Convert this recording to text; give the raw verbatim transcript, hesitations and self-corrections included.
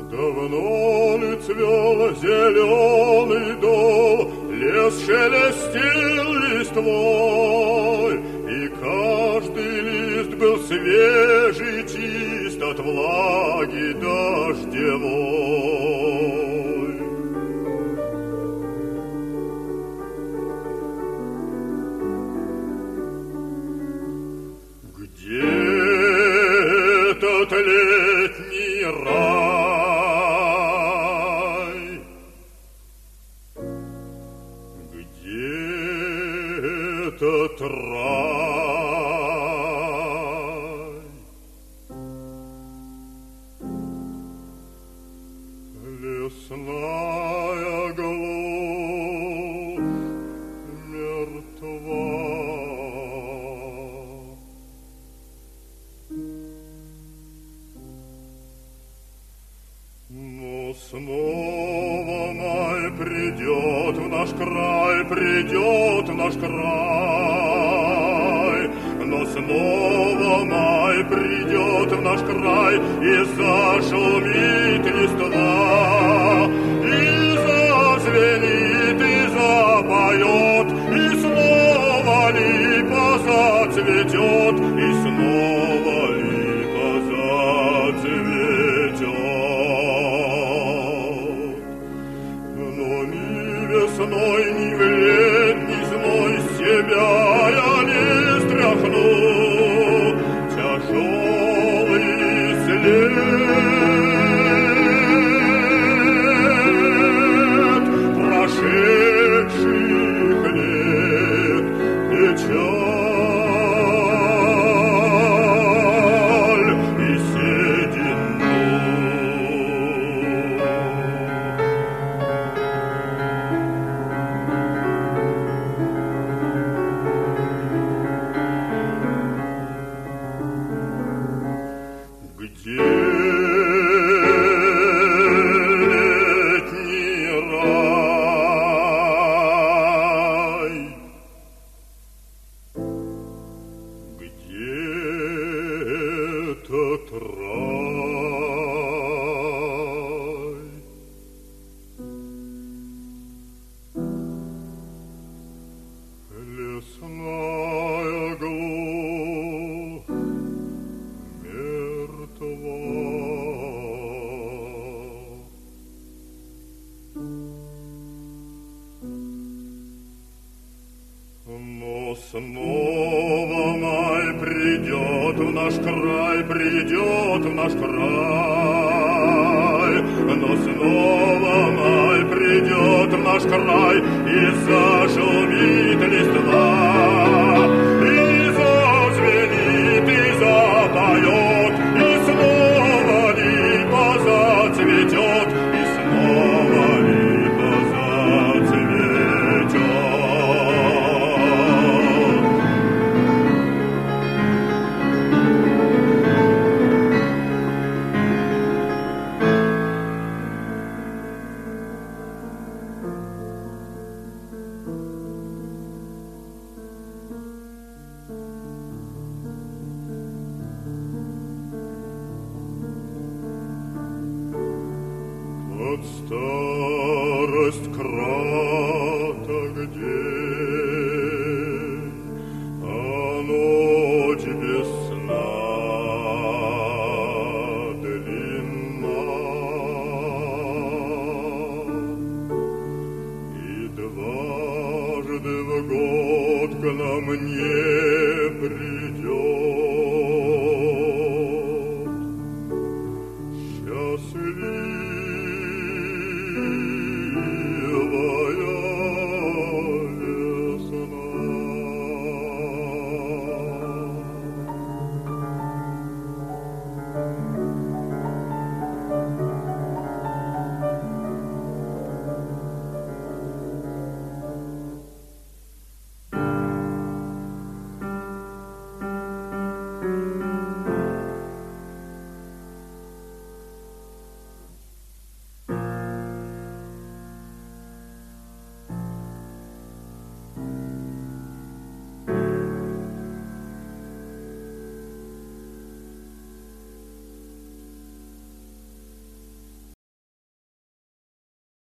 Давно ли цвел зеленый дол, лес шелестил листвой, и каждый лист был свежий, чист от влаги дождевой. Где этот летний рай? Где этот рай? Лесная глушь мертва. Но снова май придет в наш край, придет в наш край. Но снова май придет в наш край, и зашумит листва, и зазвенит, и запоет, и снова липа зацветет, и снова липа зацветет. Но ни весной, ни в летний зной себя я не стряхну. Тяжелый след прошедших лет, печаль и седину. Где летний рай? Где этот рай? Лесная глушь мертва. Но снова май придет в наш край, придет в наш край. Но снова май придет в наш край, и зашумит листва, и зазвенит, и запоет, и снова липа зацветет, и снова липа зацветет. Под старость край